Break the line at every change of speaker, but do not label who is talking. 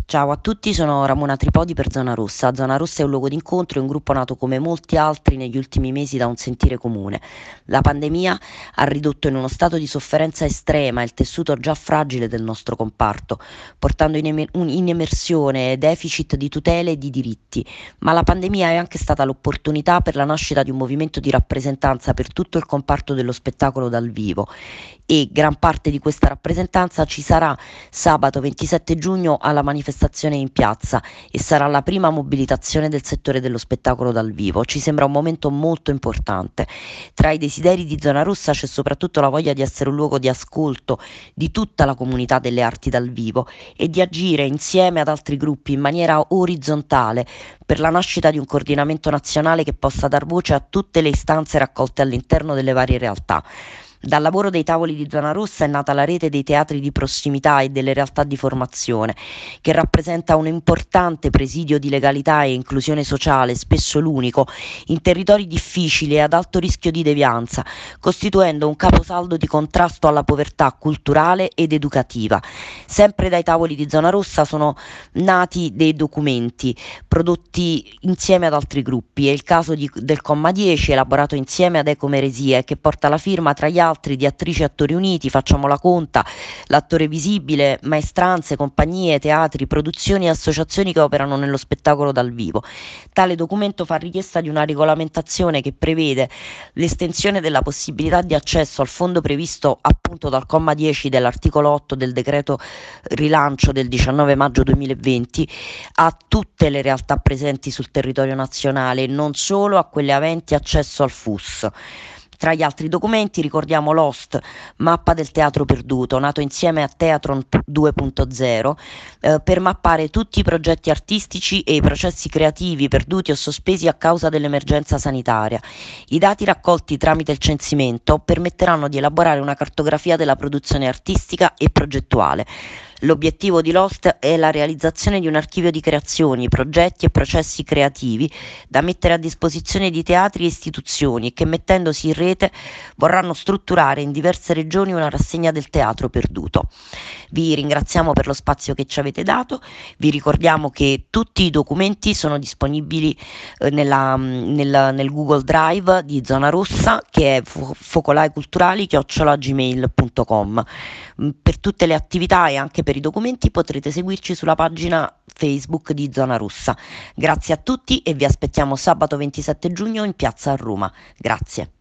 Ciao a tutti, sono Ramona Tripodi per Zona Rossa. Zona Rossa è un luogo d'incontro e un gruppo nato come molti altri negli ultimi mesi da un sentire comune. La pandemia ha ridotto in uno stato di sofferenza estrema il tessuto già fragile del nostro comparto, portando in emersione deficit di tutele e di diritti. Ma la pandemia è anche stata l'opportunità per la nascita di un movimento di rappresentanza per tutto il comparto dello spettacolo dal vivo e gran parte di questa rappresentanza ci sarà sabato 27 giugno alla manifestazione in piazza e sarà la prima mobilitazione del settore dello spettacolo dal vivo. Ci sembra un momento molto importante. Tra i desideri di Zona Rossa c'è soprattutto la voglia di essere un luogo di ascolto di tutta la comunità delle arti dal vivo e di agire insieme ad altri gruppi in maniera orizzontale per la nascita di un coordinamento nazionale che possa dar voce a tutte le istanze raccolte all'interno delle varie realtà. Dal lavoro dei tavoli di Zona Rossa è nata la rete dei teatri di prossimità e delle realtà di formazione, che rappresenta un importante presidio di legalità e inclusione sociale, spesso l'unico, in territori difficili e ad alto rischio di devianza, costituendo un caposaldo di contrasto alla povertà culturale ed educativa. Sempre dai tavoli di Zona Rossa sono nati dei documenti prodotti insieme ad altri gruppi. È il caso del Comma 10, elaborato insieme ad Ecomeresie, che porta la firma tra gli altri di attrici e attori uniti, Facciamo la conta, L'attore visibile, maestranze, compagnie, teatri, produzioni e associazioni che operano nello spettacolo dal vivo. Tale documento fa richiesta di una regolamentazione che prevede l'estensione della possibilità di accesso al fondo previsto appunto dal comma 10 dell'articolo 8 del decreto rilancio del 19 maggio 2020 a tutte le realtà presenti sul territorio nazionale, non solo a quelle aventi accesso al FUS. Tra gli altri documenti ricordiamo l'OST, Mappa del Teatro Perduto, nato insieme a Teatron 2.0, per mappare tutti i progetti artistici e i processi creativi perduti o sospesi a causa dell'emergenza sanitaria. I dati raccolti tramite il censimento permetteranno di elaborare una cartografia della produzione artistica e progettuale. L'obiettivo di Lost è la realizzazione di un archivio di creazioni, progetti e processi creativi da mettere a disposizione di teatri e istituzioni che, mettendosi in rete, vorranno strutturare in diverse regioni una rassegna del teatro perduto. Vi ringraziamo per lo spazio che ci avete dato, vi ricordiamo che tutti i documenti sono disponibili nel Google Drive di Zona Rossa, che è focolaiculturali@gmail.com. Per tutte le attività e anche per i documenti potrete seguirci sulla pagina Facebook di Zona Rossa. Grazie a tutti e vi aspettiamo sabato 27 giugno in piazza a Roma. Grazie.